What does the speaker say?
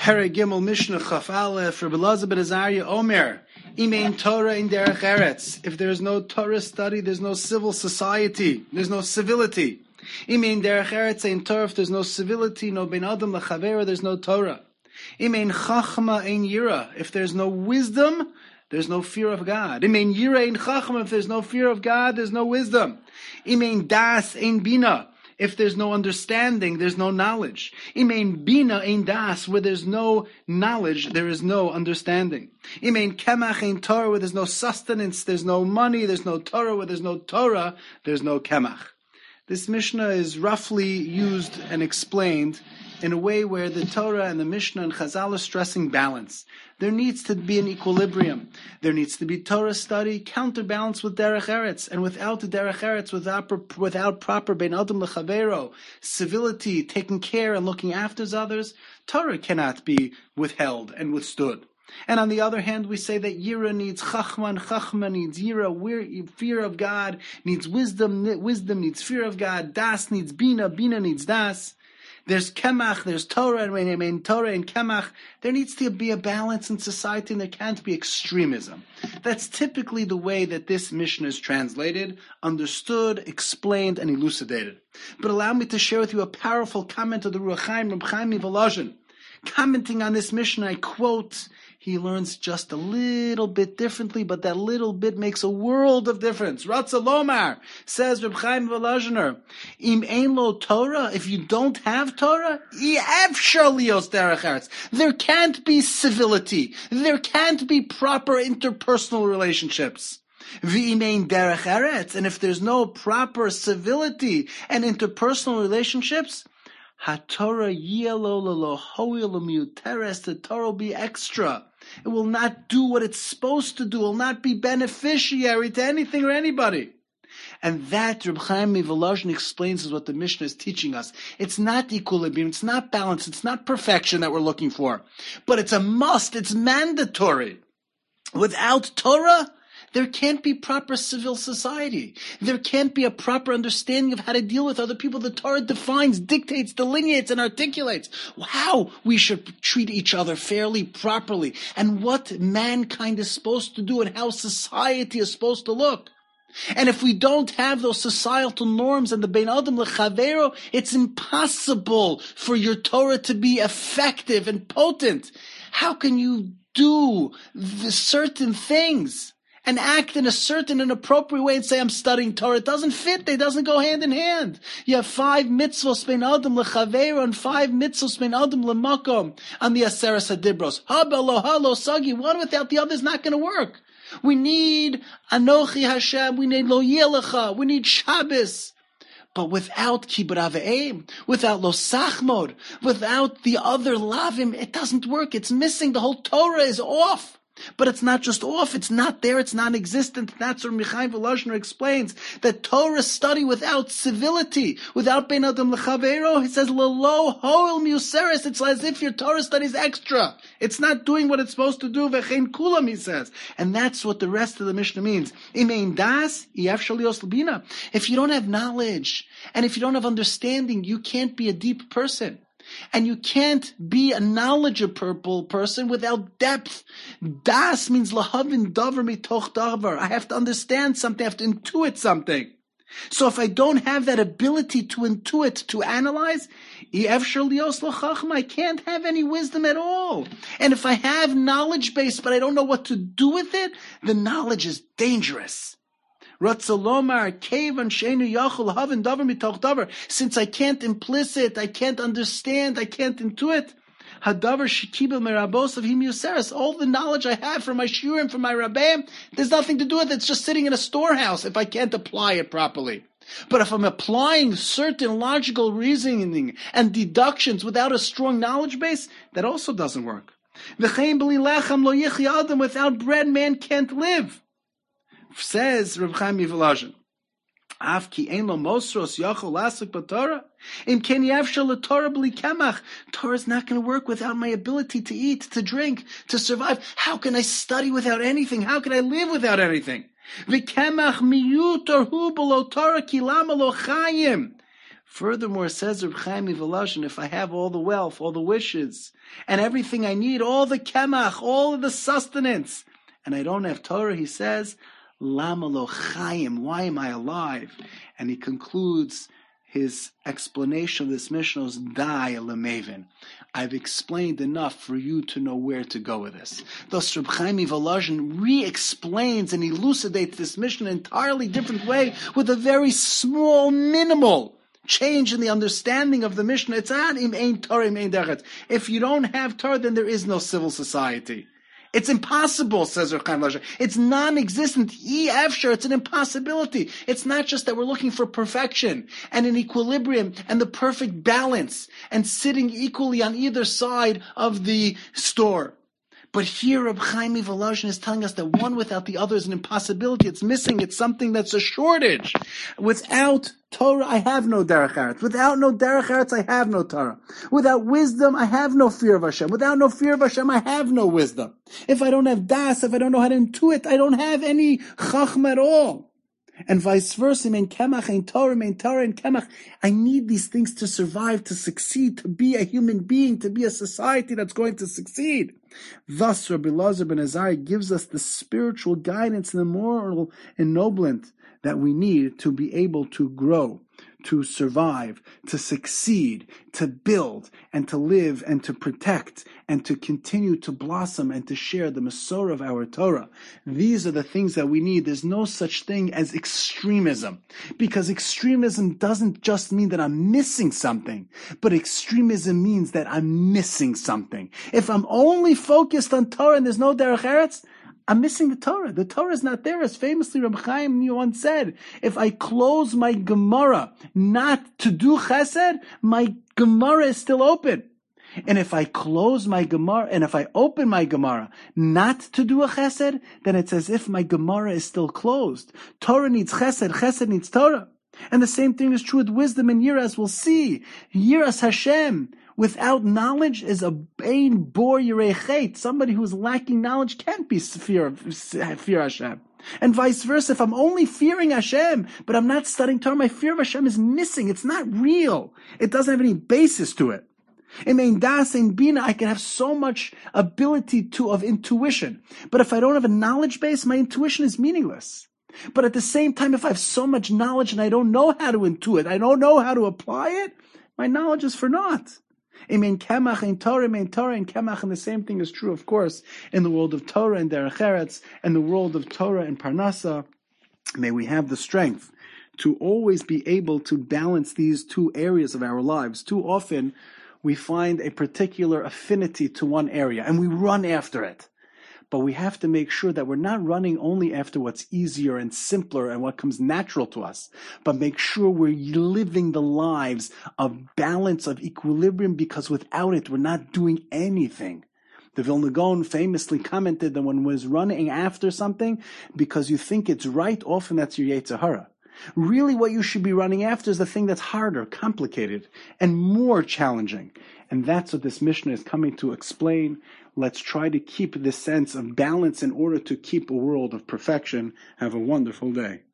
Perek Gimel Mishnah Chaf Aleph, Rabbi Elazar ben Azariah Omer, Imein Torah in Derech Eretz. If there's no Torah study, there's no civil society, there's no civility. Imein Derech Eretz ein Torah, if there's no civility, no Ben Adam L'Chavera, there's no Torah. Imein Chachma ein Yira, if there's no wisdom, there's no fear of God. Imein Yira ein Chachma, if there's no fear of God, there's no wisdom. Imein Das ein Bina, if there's no understanding, there's no knowledge. Imein bina ein das, where there's no knowledge, there is no understanding. Imein kemach ein Torah, where there's no sustenance, there's no money, there's no Torah, where there's no Torah, there's no kemach. This Mishnah is roughly used and explained in a way where the Torah and the Mishnah and Chazal are stressing balance. There needs to be an equilibrium. There needs to be Torah study counterbalanced with Derech Eretz. And without the Derech Eretz, without proper Ben Adam L'Chavero, civility, taking care and looking after others, Torah cannot be withheld and withstood. And on the other hand, we say that Yira needs Chachma, and Chachma needs Yira, fear of God needs wisdom, wisdom needs fear of God, Das needs Bina, Bina needs Das. There's Kemach, there's Torah, and when Torah and Kemach, there needs to be a balance in society, and there can't be extremism. That's typically the way that this Mishnah is translated, understood, explained, and elucidated. But allow me to share with you a powerful comment of the Ruach Chaim, Reb Chaim Volozhin. Commenting on this Mishnah, I quote, he learns just a little bit differently, but that little bit makes a world of difference. Ratza Lomar, says Reb Chaim Volozhiner, Im ein lo Torah, if you don't have Torah, there can't be civility. There can't be proper interpersonal relationships. V'imein derech eretz, and if there's no proper civility and interpersonal relationships, HaTorah yelo lo hoil miuteres, the Torah will be extra. It will not do what it's supposed to do. It will not be beneficiary to anything or anybody. And that, Reb Chaim Volozhin explains, is what the Mishnah is teaching us. It's not equilibrium, it's not balance, it's not perfection that we're looking for. But it's a must, it's mandatory. Without Torah, there can't be proper civil society. There can't be a proper understanding of how to deal with other people. The Torah defines, dictates, delineates, and articulates how we should treat each other fairly, properly, and what mankind is supposed to do and how society is supposed to look. And if we don't have those societal norms and the Bein Adam L'Chavero, it's impossible for your Torah to be effective and potent. How can you do certain things and act in a certain and appropriate way and say, I'm studying Torah? It doesn't fit. It doesn't go hand in hand. You have 5 mitzvos ben Adam l'chaveiro and 5 mitzvos ben Adam l'makom on the Aseres HaDibros. Haba lo halo sagi. One without the other is not going to work. We need Anochi Hashem. We need Lo Yelecha. We need Shabbos. But without Kibbur Aveim, without Lo Sachmod, without the other Lavim, it doesn't work. It's missing. The whole Torah is off. But it's not just off, it's not there, it's non-existent. That's what Reb Chaim Volozhiner explains, that Torah study without civility, without Ben Adam L'Chavero, he says, L'lo hoil miuseres, it's as if your Torah study is extra. It's not doing what it's supposed to do, V'chein kulam, he says. And that's what the rest of the Mishnah means. Imein das, yefshal lios l'bina. If you don't have knowledge, and if you don't have understanding, you can't be a deep person. And you can't be a knowledgeable person without depth. Das means lahavin davar mitoch davar. I have to understand something. I have to intuit something. So if I don't have that ability to intuit, to analyze, I can't have any wisdom at all. And if I have knowledge base, but I don't know what to do with it, the knowledge is dangerous. Since I can't implicit, I can't understand, I can't intuit, all the knowledge I have from my shiurim, from my rabbeim, there's nothing to do with it. It's just sitting in a storehouse if I can't apply it properly. But if I'm applying certain logical reasoning and deductions without a strong knowledge base, that also doesn't work. Without bread, man can't live. Says Reb Chaim Volozhin, Afki ein lo mosros yachol lasik b'Torah. Im ken yavshal l'Torah b'li kemach. Torah is not going to work without my ability to eat, to drink, to survive. How can I study without anything? How can I live without anything? V'kemach miyut or hu b'lo Torah ki lama lo chayim. Furthermore, says Reb Chaim Volozhin, if I have all the wealth, all the wishes, and everything I need, all the kemach, all of the sustenance, and I don't have Torah, he says, Lama lo chayim, why am I alive? And he concludes his explanation of this Mishnah is Dai Lemavin. I've explained enough for you to know where to go with this. Thus, Reb Chaim Volozhin re-explains and elucidates this Mishnah in an entirely different way with a very small, minimal change in the understanding of the Mishnah. It's not im ein Torah, im ein derech. If you don't have Torah, then there is no civil society. It's impossible, says Reb Chaim Volozhin. It's non-existent. It's an impossibility. It's not just that we're looking for perfection and an equilibrium and the perfect balance and sitting equally on either side of the store. But here Reb Chaim Volozhin is telling us that one without the other is an impossibility. It's missing. It's something that's a shortage. Without Torah, I have no derech eretz. Without no derech eretz, I have no Torah. Without wisdom, I have no fear of Hashem. Without no fear of Hashem, I have no wisdom. If I don't have das, if I don't know how to intuit, I don't have any chachma at all. And vice versa, mein kemach, ein Torah, mein Torah, and kemach. I need these things to survive, to succeed, to be a human being, to be a society that's going to succeed. Thus, Rabbi Elazar ben Azariah gives us the spiritual guidance and the moral ennoblement that we need to be able to grow, to survive, to succeed, to build, and to live, and to protect, and to continue to blossom and to share the Masorah of our Torah. These are the things that we need. There's no such thing as extremism, because extremism doesn't just mean that I'm missing something, but extremism means that I'm missing something. If I'm only focused on Torah and there's no derech eretz, I'm missing the Torah. The Torah is not there. As famously Reb Chaim once said, if I close my Gemara not to do chesed, my Gemara is still open. And if I close my Gemara, and if I open my Gemara not to do a chesed, then it's as if my Gemara is still closed. Torah needs chesed, chesed needs Torah. And the same thing is true with wisdom and yiras. We'll see. Yiras Hashem without knowledge is a ein bor yirechet. Somebody who is lacking knowledge can't be fear Hashem. And vice versa. If I'm only fearing Hashem, but I'm not studying Torah, my fear of Hashem is missing. It's not real. It doesn't have any basis to it. In mein das, in bina, I can have so much ability of intuition. But if I don't have a knowledge base, my intuition is meaningless. But at the same time, if I have so much knowledge and I don't know how to intuit, I don't know how to apply it, my knowledge is for naught. In kemach, in Torah, and kemach, and the same thing is true, of course, in the world of Torah and derech eretz, and the world of Torah and parnasa. May we have the strength to always be able to balance these two areas of our lives. Too often, we find a particular affinity to one area, and we run after it. But we have to make sure that we're not running only after what's easier and simpler and what comes natural to us, but make sure we're living the lives of balance, of equilibrium, because without it, we're not doing anything. The Vilna Gaon famously commented that when one is running after something, because you think it's right, often that's your Yetzer Hara. Really what you should be running after is the thing that's harder, complicated, and more challenging. And that's what this Mishnah is coming to explain. Let's try to keep this sense of balance in order to keep a world of perfection. Have a wonderful day.